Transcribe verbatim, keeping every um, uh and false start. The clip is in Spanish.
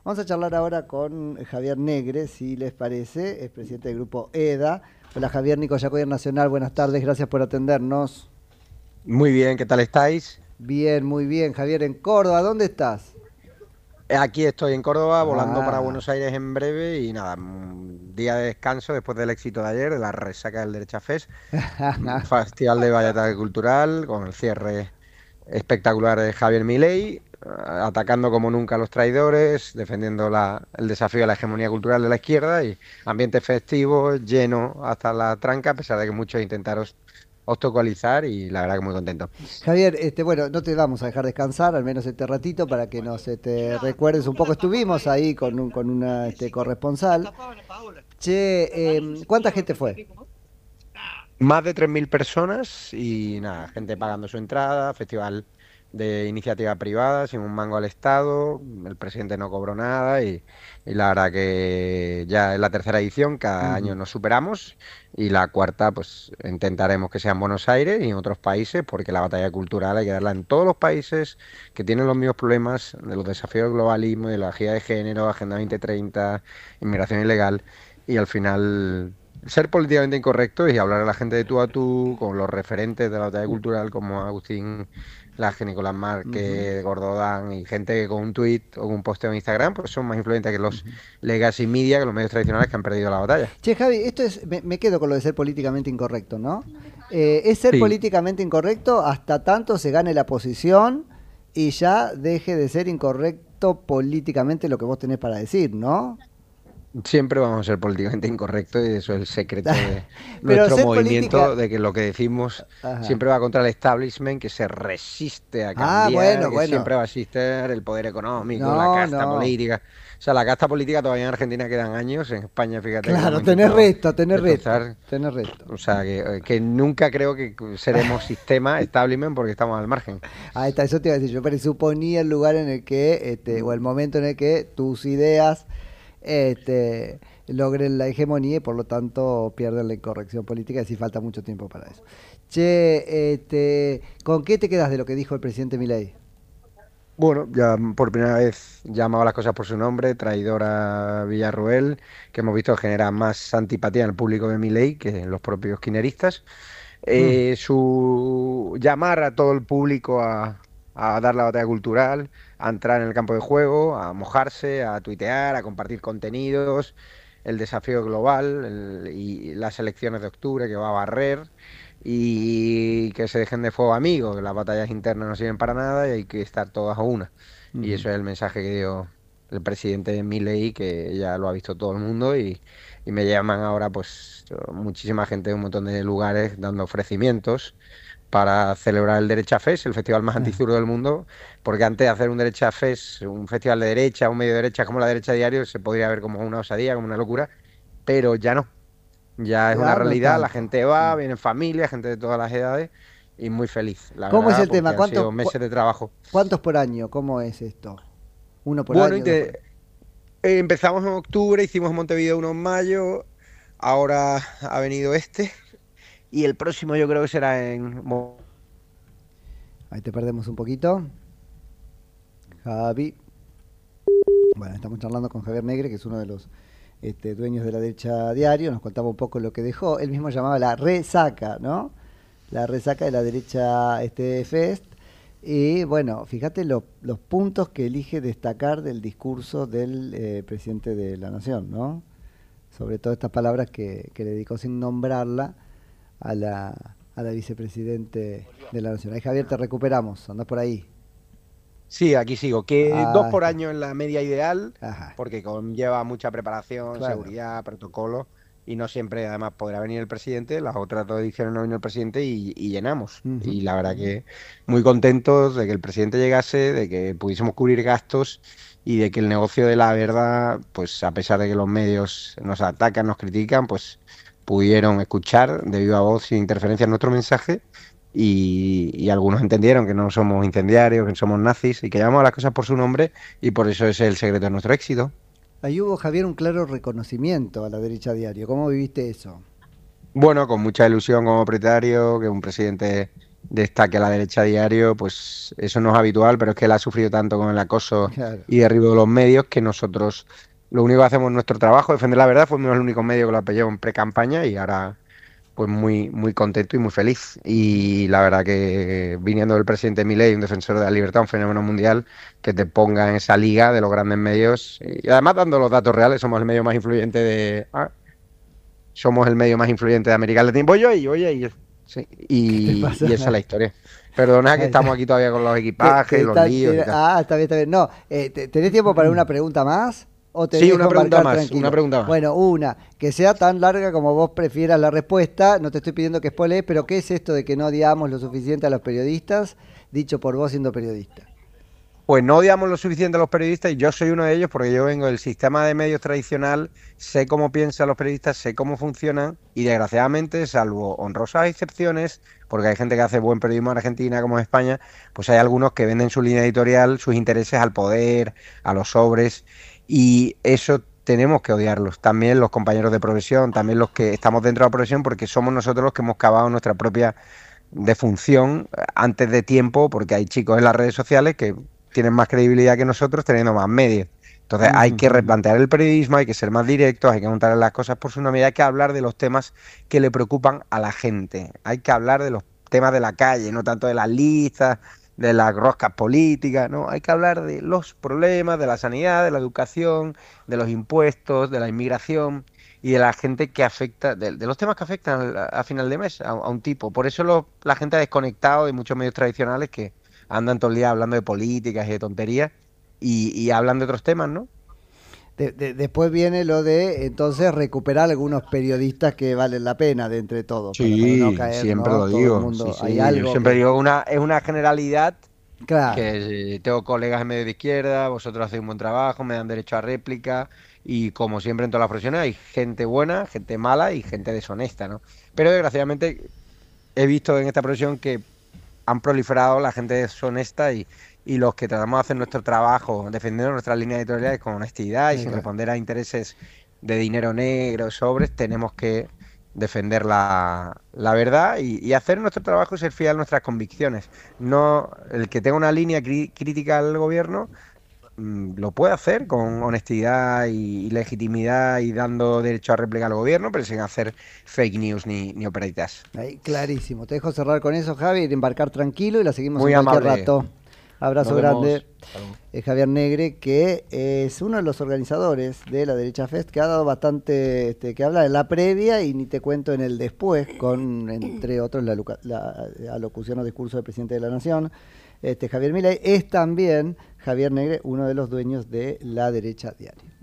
Vamos a charlar ahora con Javier Negre, si les parece, es presidente del grupo EDA. Hola Javier, Nico Yacoyer Nacional, buenas tardes, gracias por atendernos. Muy bien, ¿qué tal estáis? Bien, muy bien. Javier, en Córdoba, ¿dónde estás? Aquí estoy en Córdoba, volando para Ah, Buenos Aires en breve y nada, un día de descanso después del éxito de ayer, de la resaca del Derecha Fest, un festival de Valladolid Cultural con el cierre espectacular de Javier Milei, ah, atacando como nunca a los traidores, defendiendo la- el desafío de la hegemonía cultural de la izquierda y ambiente festivo, lleno hasta la tranca, a pesar de que muchos intentaron obstaculizar y la verdad que muy contento. Javier, este, bueno, no te vamos a dejar descansar, al menos este ratito, para que nos este, recuerdes un poco. Estuvimos ahí con, un, con una este, corresponsal. Che, em, ¿cuánta gente fue? Más de tres mil personas y nada, gente pagando su entrada, festival de iniciativa privada, sin un mango al Estado, el presidente no cobró nada y, y la verdad que ya es la tercera edición, cada año Ujú. nos superamos y la cuarta pues intentaremos que sea en Buenos Aires y en otros países porque la batalla cultural hay que darla en todos los países que tienen los mismos problemas de los desafíos del globalismo, de la agenda de género, Agenda dos mil treinta, inmigración ilegal y al final ser políticamente incorrecto y hablar a la gente de tú a tú, con los referentes de la batalla cultural como Agustín Laje, Nicolás Ujú, Márquez, Gordodán y gente que con un tuit o un posteo en Instagram pues son más influyentes que los ujú. legacy media, que los medios tradicionales que han perdido la batalla. Che, Javi, esto es, me, me quedo con lo de ser políticamente incorrecto, ¿no? Eh, es ser Sí, políticamente incorrecto hasta tanto se gane la posición y ya deje de ser incorrecto políticamente lo que vos tenés para decir, ¿no? siempre vamos a ser políticamente incorrectos y eso es el secreto de Pero nuestro ser política... movimiento, de que lo que decimos Ajá. siempre va contra el establishment, que se resiste a Ah, cambiar, bueno, que bueno. siempre va a existir el poder económico, la No, casta no. política. O sea, la casta política todavía en Argentina quedan años, en España fíjate que lo Claro, hemos tenés intentado resto, tenés resto, destrozar. tenés resto. O sea, que, que nunca creo que seremos sistema, establishment, porque estamos al margen. Ahí está, eso te iba a decir. Yo presuponía el lugar en el que, este, o el momento en el que tus ideas este, logren la hegemonía y por lo tanto pierden la incorrección política y sí falta mucho tiempo para eso. Che, este, ¿con qué te quedas de lo que dijo el presidente Milei? Bueno, ya por primera vez llamaba las cosas por su nombre, traidora Villarroel, que hemos visto genera más antipatía en el público de Milei que en los propios kirchneristas. Mm, Eh, su llamar a todo el público a, a dar la batalla cultural, a entrar en el campo de juego, a mojarse, a tuitear, a compartir contenidos, el desafío global el- y las elecciones de octubre que va a barrer y que se dejen de fuego amigos, que las batallas internas no sirven para nada y hay que estar todas a una. Y ujú. eso es el mensaje que dio el presidente Milei, que ya lo ha visto todo el mundo y, y me llaman ahora pues muchísima gente de un montón de lugares dando ofrecimientos para celebrar el Derecha Fest, el festival más Ah, antizurdo del mundo, porque antes de hacer un Derecha Fest, un festival de derecha, un medio de derecha como la Derecha Diario, se podría ver como una osadía, como una locura, pero ya no. Ya es una ya no realidad, la tanto. gente va, Mm. vienen familias, gente de todas las edades y muy feliz, la ¿Cómo es verdad, el porque tema? han ¿Cuántos, sido cu- meses de trabajo. cuántos por año? ¿Cómo es esto? ¿Uno por Bueno, y año, dos por te- año? eh, empezamos en octubre, hicimos en Montevideo uno en mayo, ahora ha venido este y el próximo yo creo que será en... Mo- Ahí te perdemos un poquito. Javi. Bueno, estamos charlando con Javier Negre, que es uno de los este, dueños de la derecha diario. Nos contaba un poco lo que dejó. Él mismo llamaba la resaca, ¿no? La resaca de la derecha este, Fest. Y bueno, fíjate lo- los puntos que elige destacar del discurso del eh, presidente de la Nación, ¿no? Sobre todo estas palabras que, que le dedicó sin nombrarla a la, a la vicepresidente de la Nación. Ahí Javier, te recuperamos, andás por ahí. Sí, aquí sigo, que dos Ah, por está. año es la media ideal, Ajá, porque conlleva mucha preparación, claro. seguridad, protocolo, y no siempre además podrá venir el presidente, las otras dos ediciones no vino el presidente y, y llenamos. Ujú, Y la verdad ujú. que muy contentos de que el presidente llegase, de que pudiésemos cubrir gastos y de que el negocio de la verdad, pues a pesar de que los medios nos atacan, nos critican, pues pudieron escuchar de viva voz sin interferencia nuestro mensaje y, y algunos entendieron que no somos incendiarios, que no somos nazis y que llamamos a las cosas por su nombre y por eso es el secreto de nuestro éxito. Ahí hubo, Javier, un claro reconocimiento a la derecha diario. ¿Cómo viviste eso? Bueno, con mucha ilusión como propietario, que un presidente destaque a la derecha a diario, pues eso no es habitual, pero es que él ha sufrido tanto con el acoso Claro. y derribo de los medios que nosotros lo único que hacemos es nuestro trabajo, defender la verdad. Fuimos el único medio que lo apoyó en pre-campaña y ahora pues muy, muy contento y muy feliz. Y la verdad que viniendo del presidente Milei, un defensor de la libertad, un fenómeno mundial, que te ponga en esa liga de los grandes medios y además dando los datos reales, somos el medio más influyente de... ah, somos el medio más influyente de América Latina. Voy yo y oye, y, sí, ¿Qué te y, pasa? y esa es la historia. Perdona que Ahí está. estamos aquí todavía con los Que, equipajes, que los está- líos y que- tal. ah, está bien, está bien. No, eh, te- ¿tenés tiempo para una pregunta más? ¿O te Sí, una dejo pregunta embarcar más, una tranquilo? pregunta más. Bueno, una, que sea tan larga como vos prefieras la respuesta. No te estoy pidiendo que spoilees, pero ¿qué es esto de que no odiamos lo suficiente a los periodistas, dicho por vos siendo periodista? Pues no odiamos lo suficiente a los periodistas y yo soy uno de ellos porque yo vengo del sistema de medios tradicional, sé cómo piensan los periodistas, sé cómo funcionan y desgraciadamente, salvo honrosas excepciones, porque hay gente que hace buen periodismo en Argentina como en España, pues hay algunos que venden su línea editorial, sus intereses al poder, a los sobres y eso tenemos que odiarlos. También los compañeros de profesión, también los que estamos dentro de la profesión porque somos nosotros los que hemos cavado nuestra propia defunción antes de tiempo porque hay chicos en las redes sociales que tienen más credibilidad que nosotros teniendo más medios. Entonces hay que Ujujú. replantear el periodismo, hay que ser más directos, hay que montar las cosas por su nombre, hay que hablar de los temas que le preocupan a la gente, hay que hablar de los temas de la calle, no tanto de las listas, de las roscas políticas, no, hay que hablar de los problemas de la sanidad, de la educación, de los impuestos, de la inmigración y de la gente que afecta, de, de los temas que afectan a, a final de mes a, a un tipo. Por eso lo- la gente ha desconectado de muchos medios tradicionales que andan todo el día hablando de políticas y de tonterías y, y hablan de otros temas, ¿no? De- de- después viene lo de entonces recuperar algunos periodistas que valen la pena de entre todos, para, para no Sí, caer, siempre ¿no? lo Todo el digo. Sí, mundo, hay sí. Yo algo siempre que... digo una, es una generalidad Claro. que eh, tengo colegas en medio de izquierda, vosotros hacéis un buen trabajo, me dan derecho a réplica y como siempre en todas las profesiones hay gente buena, gente mala y gente deshonesta, ¿no? Pero desgraciadamente he visto en esta profesión que han proliferado la gente deshonesta y, y los que tratamos de hacer nuestro trabajo defendiendo nuestras líneas editoriales con honestidad y Eh, sin claro. responder a intereses de dinero negro, sobres, tenemos que defender la, la verdad y, y hacer nuestro trabajo y ser fiel a nuestras convicciones. No, el que tenga una línea cri- crítica al gobierno mm, lo puede hacer con honestidad y, y legitimidad y dando derecho a réplica al gobierno, pero sin hacer fake news ni, ni operetas. Ahí, clarísimo. Te dejo cerrar con eso, Javi, y embarcar tranquilo y la seguimos en Muy cualquier amable. rato. Nos Abrazo grande. vemos. Hasta luego. Es Javier Negre, que es uno de los organizadores de la Derecha Fest, que ha dado bastante este, que hablar en la previa y ni te cuento en el después, con, entre otros, la, luca- la alocución o discurso del presidente de la Nación. Este, Javier Milei es también, Javier Negre, uno de los dueños de la Derecha Diario.